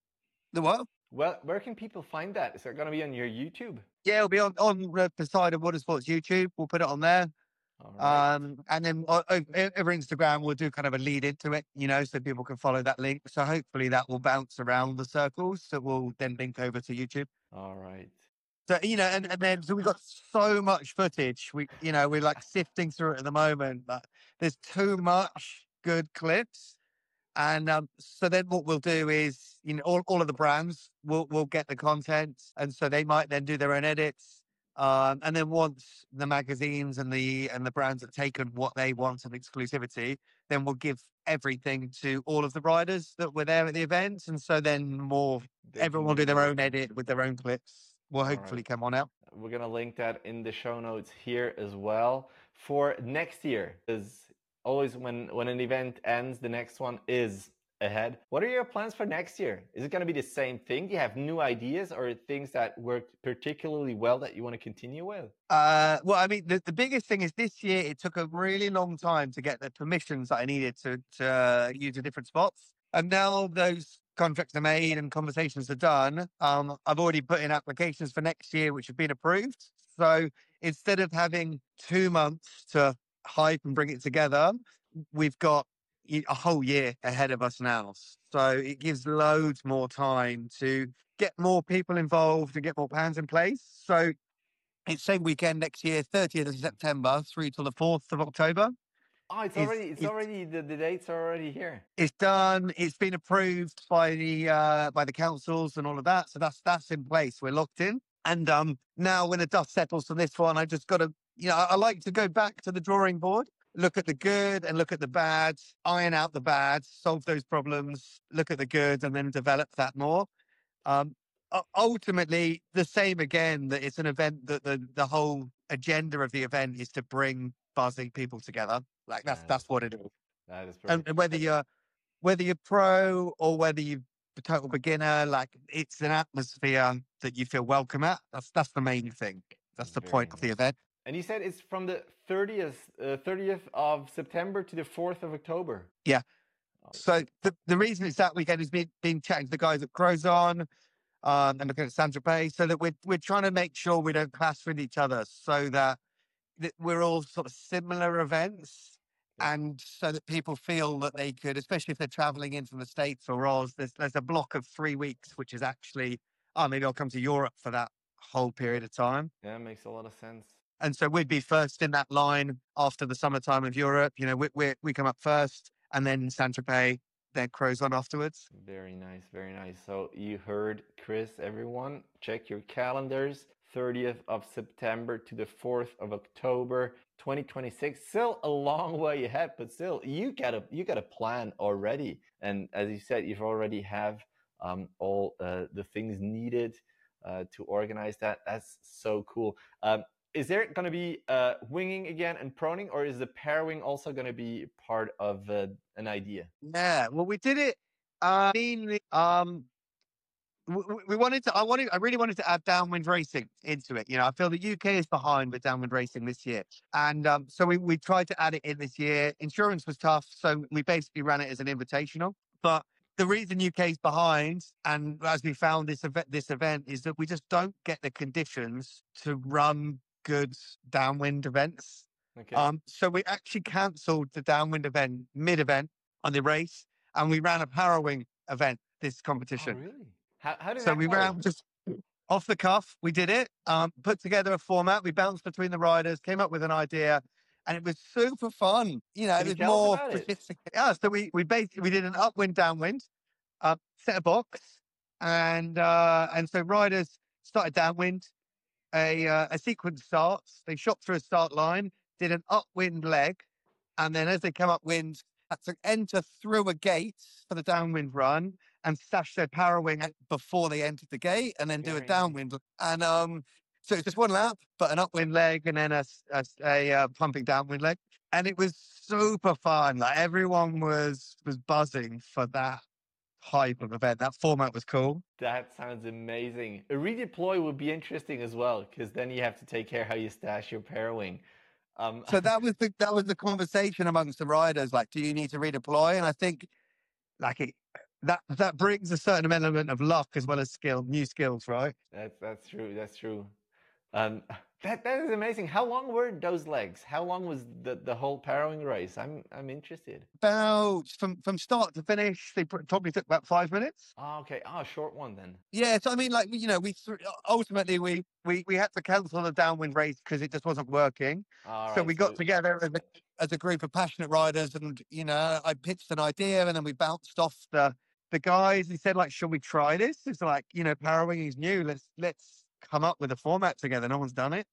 The what? Well, where can people find that? Is it gonna be on your YouTube? Yeah, it'll be on on uh, Poseidon Watersports YouTube. We'll put it on there. All right. Um, and then o- o- over Instagram, we'll do kind of a lead into it, you know, so people can follow that link. So hopefully that will bounce around the circles. So we'll then link over to YouTube. All right. So, you know, and, and then so we've got so much footage. We, you know, we're like sifting through it at the moment, but there's too much good clips. And um, so then what we'll do is, you know, all, all of the brands will will get the content. And so they might then do their own edits. Um, and then once the magazines and the and the brands have taken what they want of exclusivity, then we'll give everything to all of the riders that were there at the event. And so then more, They everyone can will do do their it. own edit with their own clips. Will All hopefully right. come on out. We're gonna link that in the show notes here as well for next year. Because always when when an event ends, the next one is ahead. What are your plans for next year? Is it gonna be the same thing? Do you have new ideas or things that worked particularly well that you want to continue with? Uh, well, I mean, the, the biggest thing is this year it took a really long time to get the permissions that I needed to to uh, use the different spots, and now those contracts are made and conversations are done, um, I've already put in applications for next year, which have been approved. So instead of having two months to hype and bring it together, we've got y- a whole year ahead of us now. So it gives loads more time to get more people involved and get more plans in place. So it's same weekend next year, thirtieth of September through till the fourth of October. Oh, it's It's, already it's it's, already the, the dates are already here. it's done. It's been approved by the uh, by the councils and all of that. So that's that's in place. We're locked in. And um, now when the dust settles from this one, I just got to, you know, I, I like to go back to the drawing board, look at the good and look at the bad, iron out the bad, solve those problems, look at the good, and then develop that more. Um, u- ultimately, the same again, that it's an event that the, the whole agenda of the event is to bring buzzing people together. Like that's That that's is what it is. that is And, perfect. and whether But you're whether you're pro or whether you're a total beginner, like it's an atmosphere that you feel welcome at. That's that's the main thing. That's the very point of the nice. event. And you said it's from the thirtieth uh, thirtieth of September to the fourth of October. Yeah. Oh, So the, the reason it's that weekend is being been chatting to the guys at Crozon, um, and looking at Sandra Bay, so that we're we're trying to make sure we don't clash with each other, so that, that we're all sort of similar events, yeah. and so that people feel that they could, especially if they're traveling in from the States or Oz, there's there's a block of three weeks, which is actually, oh, maybe I'll come to Europe for that whole period of time. Yeah, it makes a lot of sense. And so we'd be first in that line after the summertime of Europe. You know, we we, we come up first, and then Sandra Bay, then Crozon afterwards. Very nice, very nice. So you heard Chris, everyone. Check your calendars. thirtieth of September to the fourth of October, twenty twenty-six. Still a long way ahead, but still you got a you got a plan already. And as you said, you've already have um, all uh, the things needed uh, to organize that. That's so cool. Um, is there going to be uh, winging again and proning, or is the pairwing also going to be part of uh, an idea? Yeah, well, we did it. Uh, mainly, um, we, we wanted to. I wanted. I really wanted to add downwind racing into it. You know, I feel the U K is behind with downwind racing this year, and um, so we we tried to add it in this year. Insurance was tough, so we basically ran it as an invitational. But the reason U K is behind, and as we found this event, this event is that we just don't get the conditions to run good downwind events. Okay. Um, so we actually cancelled the downwind event mid-event on the race, and we ran a parrowing event this Oh, competition. really? How, how did So that we go? ran just off the cuff. We did it. Um, put together a format. We bounced between the riders, came up with an idea, and it was super fun. You know, Can it you was tell us more about it? sophisticated. Yeah, so we we basically we did an upwind, downwind, uh, set a box, and uh, and so riders started downwind. A uh, a sequence starts. They shot through a start line, did an upwind leg, and then as they come upwind, had to enter through a gate for the downwind run and stash their power wing at- before they entered the gate, and then do a Very nice. downwind. And um, so it's just one lap, but an upwind leg and then a, s- a s- a, uh, pumping downwind leg, and it was super fun. Like everyone was was buzzing for that type of event. That format was cool. That sounds amazing. A redeploy would be interesting as well, because then you have to take care how you stash your pairwing. Um, So that was the that was the conversation amongst the riders. Like, do you need to redeploy? And I think like it that that brings a certain element of luck as well as skill, new skills, right? that's that's true. That's true. Um, that that is amazing. How long were those legs? How long was the, the whole pairwing race? I'm I'm interested. About from from start to finish, they pr- probably took about five minutes. Oh, okay. Oh, short one then. Yeah, so I mean, like you know, we th- ultimately we we we had to cancel the downwind race because it just wasn't working. All So right. we So got together as a, as a group of passionate riders, and you know, I pitched an idea, and then we bounced off the the guys. He said, like, "Should we try this?" It's like, you know, Parawing is new. Let's let's come up with a format together. No one's done it,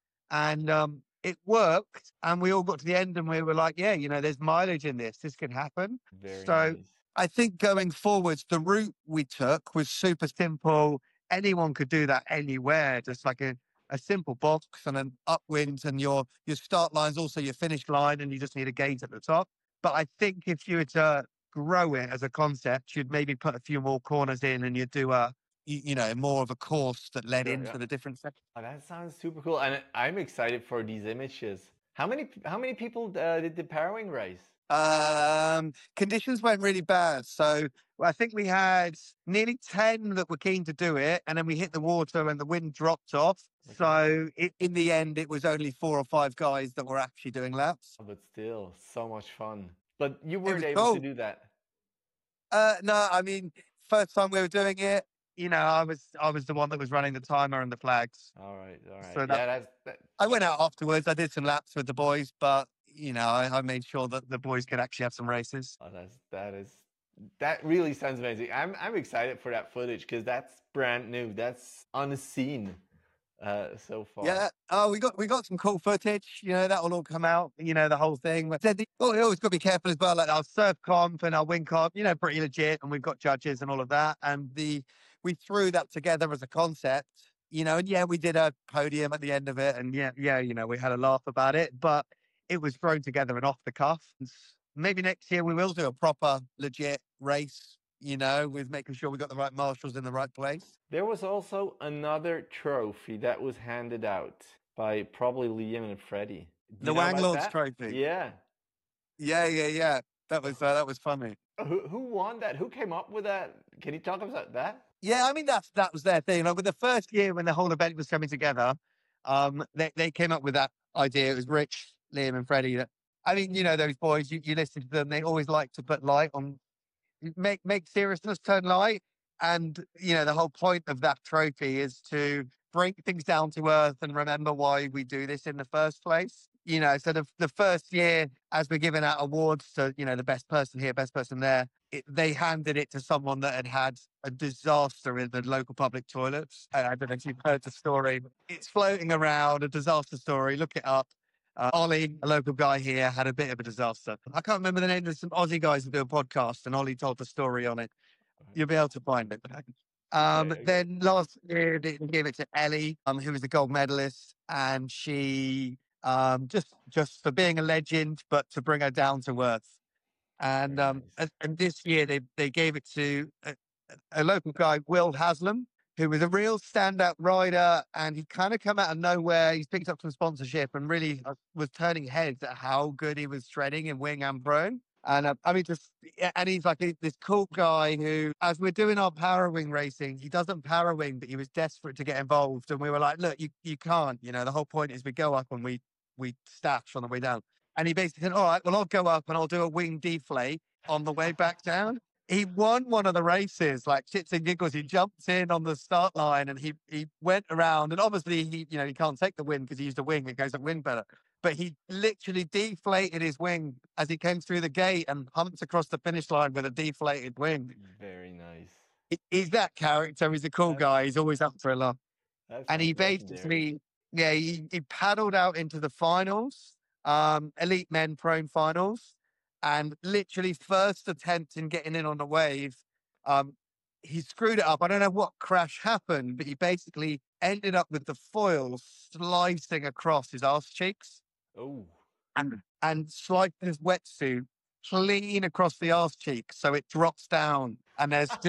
and um, it worked. And we all got to the end, and we were like, "Yeah, you know, there's mileage in this. This can happen." very So nice. I think going forwards, the route we took was super simple. Anyone could do that anywhere, just like a, a simple box and an upwind, and your your start line's also your finish line, and you just need a gate at the top. But I think if you were to grow it as a concept, you'd maybe put a few more corners in, and you'd do a you, you know more of a course that led Sure, into yeah. the different sections. Oh, that sounds super cool, and I'm excited for these images. How many how many people uh, did the pairwing race? Um, conditions went really bad. So I think we had nearly ten that were keen to do it, and then we hit the water and the wind dropped off. Okay. So it, in the end, it was only four or five guys that were actually doing laps. But still, so much fun. But you It weren't was able to cool. do that. Uh, no, I mean, first time we were doing it, you know, I was I was the one that was running the timer and the flags. All right, all right. So that Yeah, that's that. I went out afterwards. I did some laps with the boys, but you know, I, I made sure that the boys could actually have some races. Oh, that's that is that really sounds amazing. I'm I'm excited for that footage because that's brand new. That's unseen uh, so far. Yeah. Oh, we got we got some cool footage. You know, that will all come out. You know, the whole thing. But then the, oh, we always got to be careful as well. Like our surf comp and our wing comp, you know, pretty legit, and we've got judges and all of that. And the we threw that together as a concept. You know, and yeah, we did a podium at the end of it, and yeah, yeah, you know, we had a laugh about it, but it was thrown together and off the cuff. And s- maybe next year we will do a proper, legit race. You know, with making sure we got the right marshals in the right place. There was also another trophy that was handed out by probably Liam and Freddie. Do The you know Wang about Lords that? Trophy. Yeah. Yeah, yeah, yeah. That was uh, that was funny. Who who won that? Who came up with that? Can you talk about that? Yeah, I mean that's that was their thing. Like with the first year when the whole event was coming together, um, they they came up with that idea. It was Rich, Liam, and Freddie. That I mean, you know those boys. You, you listen to them. They always like to put light on, make make seriousness turn light. And you know the whole point of that trophy is to bring things down to earth and remember why we do this in the first place. You know, so the the first year, as we're giving out awards to you know the best person here, best person there, it, they handed it to someone that had had a disaster in the local public toilets. I, I don't know if you've heard the story. It's floating around, a disaster story. Look it up. Uh, Ollie, a local guy here, had a bit of a disaster. I can't remember the name. There's some Aussie guys who do a podcast, and Ollie told the story on it. You'll be able to find it. Um, Okay, okay. then last year they gave it to Ellie, um, who was the gold medalist, and she um, just just for being a legend, but to bring her down to earth. And Very um, nice. and, and this year they they gave it to a, a local guy, Will Haslam, who was a real standout rider, and he kind of come out of nowhere. He's picked up some sponsorship and really uh, was turning heads at how good he was shredding in wing and prone. And uh, I mean, just yeah, and he's like a- this cool guy who, as we're doing our power wing racing, he doesn't power wing, but he was desperate to get involved. And we were like, look, you you can't. You know, the whole point is we go up and we we stash on the way down. And he basically said, all right, well, I'll go up and I'll do a wing deflate on the way back down. He won one of the races, like shits and giggles. He jumped in on the start line and he he went around. And obviously, he you know he can't take the win because he used a wing. It goes at wind better. But he literally deflated his wing as he came through the gate and humped across the finish line with a deflated wing. Very nice. He- He's that character. He's a cool That's guy. He's always up for a laugh. that And he sounds legendary. basically, yeah, he, he paddled out into the finals, um, elite men prone finals, and literally first attempt in getting in on the wave, um, he screwed it up. I don't know what crash happened, but he basically ended up with the foil slicing across his arse cheeks Oh. and and sliced his wetsuit clean across the arse cheek, so it drops down. And there's ju-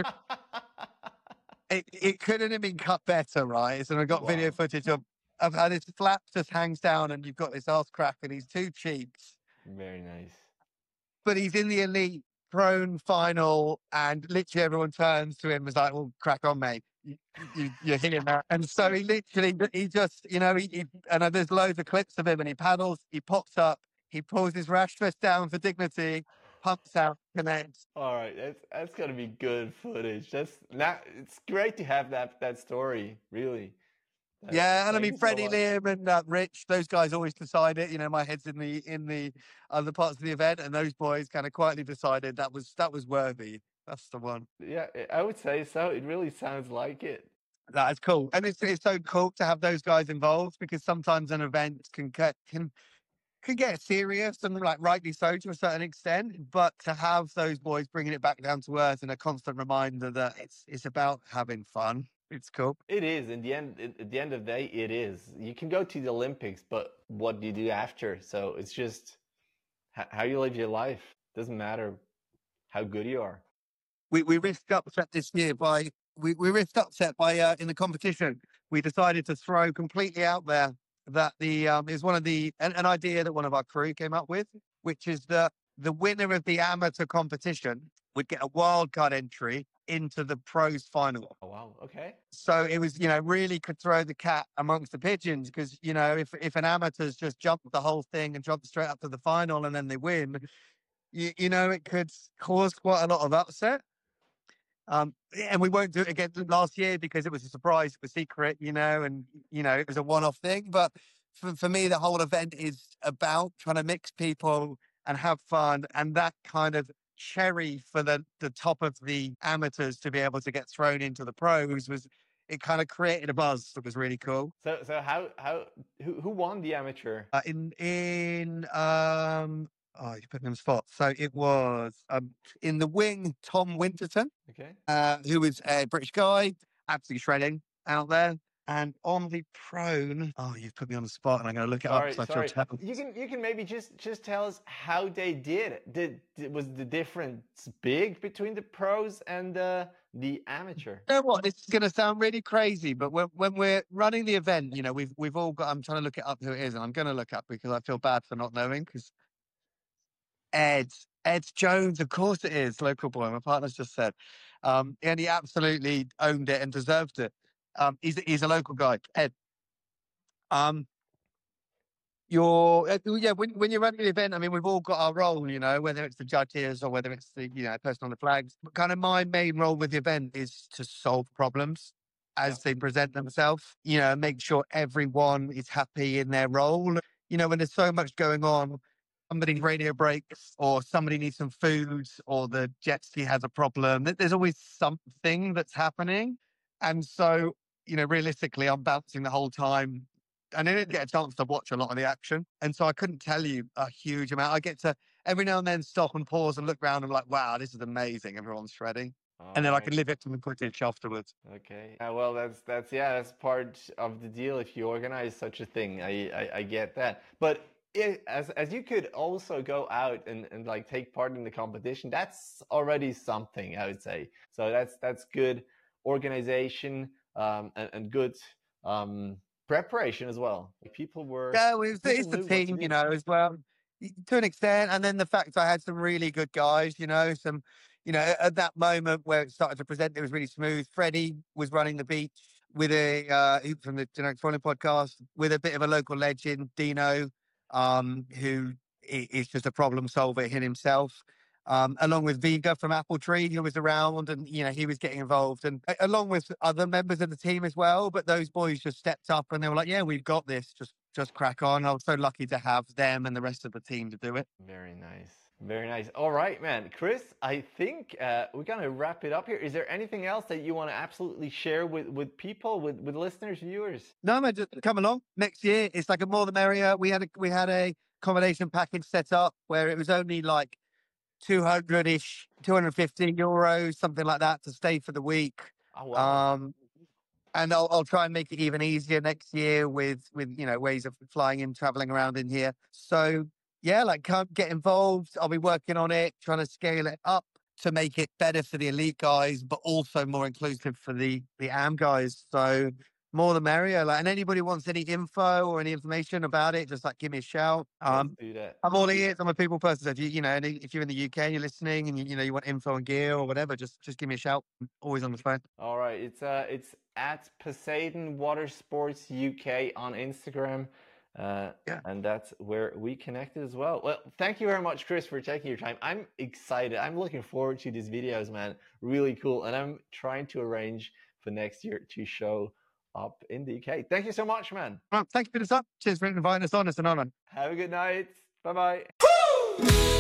it, it couldn't have been cut better, right? So I got video Wow. footage of of how this flap just hangs down and you've got this arse crack in his two cheeks. Very nice. But he's in the elite prone final, and literally everyone turns to him and is like, "Well, crack on, mate. You, you, you're hitting that." And so he literally, he just, you know, he, he and uh, there's loads of clips of him, and he paddles, he pops up, he pulls his rash vest down for dignity, pumps out, connects. All right, that's that's gonna be good footage. That's now it's great to have that that story. Really. That- Yeah, and I thank mean you so Freddie, much. Liam, and uh, Rich, those guys always decide it. You know, my head's in the in the other parts of the event, and those boys kind of quietly decided that was that was worthy. That's the one. Yeah, I- I would say so. It really sounds like it. That is cool, and it's it's so cool to have those guys involved because sometimes an event can get can can get serious and like rightly so to a certain extent, but to have those boys bringing it back down to earth and a constant reminder that it's it's about having fun. It's cool. It is. In the end, at at the end of the day, it is. You can go to the Olympics, but what do you do after? So it's just h- how you live your life. Doesn't matter how good you are. we we risked upset this year by we, we risked upset by uh, in the competition. We decided to throw completely out there that the um is one of the an, an idea that one of our crew came up with, which is that the winner of the amateur competition would get a wildcard entry into the pros final. Oh, wow. Okay. So it was, you know, really could throw the cat amongst the pigeons because, you know, if, if an amateur's just jumped the whole thing and jumped straight up to the final and then they win, you, you know, it could cause quite a lot of upset. Um, and we won't do it again last year because it was a surprise, it was secret, you know, and, you know, it was a one-off thing. But for, for me, the whole event is about trying to mix people and have fun, and that kind of cherry for the, the top of the amateurs to be able to get thrown into the pros was, it kind of created a buzz that was really cool. So, so how, how, who, who won the amateur? Uh, in, in, um, oh, you put me on the spot. So it was um, in the wing, Tom Winterton, Okay. uh, who was a British guy, absolutely shredding out there. And on the prone, oh, you've put me on the spot, and I'm going to look it Sorry, up. So sorry. I feel terrible. You can, you can maybe just, just tell us how they did it. Did, did was the difference big between the pros and uh, the amateur? You know what? This is going to sound really crazy, but when, when we're running the event, you know, we've we've all got. I'm trying to look it up who it is, and I'm going to look up because I feel bad for not knowing. Because Ed, Ed Jones, of course it is, local boy. My partner's just said, um, and he absolutely owned it and deserved it. Um, he's he's a local guy, Ed. Um, you're uh, yeah. When when you're running the event, I mean, we've all got our role, you know, whether it's the judges or whether it's the you know person on the flags. But kind of my main role with the event is to solve problems as Yeah. they present themselves. You know, make sure everyone is happy in their role. You know, when there's so much going on, somebody's radio breaks, or somebody needs some food, or the jet ski has a problem. there- There's always something that's happening, and so you know, realistically, I'm bouncing the whole time. And I didn't get a chance to watch a lot of the action. And so I couldn't tell you a huge amount. I get to every now and then stop and pause and look around and I'm like, wow, this is amazing. Everyone's shredding. And then I Alright. can live it to the footage afterwards. Okay. Uh, well, that's that's yeah, that's part of the deal if you organize such a thing. I I, I get that, but it, as as you could also go out and, and like take part in the competition, that's already something, I would say. So that's that's good organization um, and, and good um, preparation as well. People were Yeah, well, it's, people it's the knew what to team, do. you know, as well, y- to an extent. And then the fact I had some really good guys, you know, some, you know, at that moment where it started to present, it was really smooth. Freddie was running the beach with a, uh, he- from the Generic Foiling podcast, with a bit of a local legend, Dino, um, who i- is just a problem solver in himself. Um, along with Vega from Apple Tree, who was around and, you know, he was getting involved, and a- along with other members of the team as well. But those boys just stepped up and they were like, yeah, we've got this. Just, just crack on. I was so lucky to have them and the rest of the team to do it. Very nice. Very nice. All right, man. Chris, I think uh, we're going to wrap it up here. Is there anything else that you want to absolutely share with, with people, with, with listeners, viewers? No, man, just come along next year. It's like a more the merrier. We had a, we had a accommodation package set up where it was only like two hundred ish, two hundred fifty euros, something like that to stay for the week. Oh, wow. Um, and I'll, I'll try and make it even easier next year with, with, you know, ways of flying in, traveling around in here. So yeah, like come get involved. I'll be working on it, trying to scale it up to make it better for the elite guys, but also more inclusive for the, the A M guys. So more the merrier. Like, and anybody wants any info or any information about it, just like give me a shout. Um, Let's do that. I'm all ears. I'm a people person. So if you, you know, any- if you're in the U K and you're listening and you, you know, you want info and gear or whatever, just, just give me a shout. I'm always on the phone. All right. It's uh, it's at Poseidon Watersports U K on Instagram. Uh, Yeah. And that's where we connected as well. Well, thank you very much, Chris, for taking your time. I'm excited. I'm looking forward to these videos, man. Really cool. And I'm trying to arrange for next year to show up in the U K. Thank you so much, man. Well, thank you for the time. Cheers for inviting us on. It's an honor. Have a good night. Bye bye.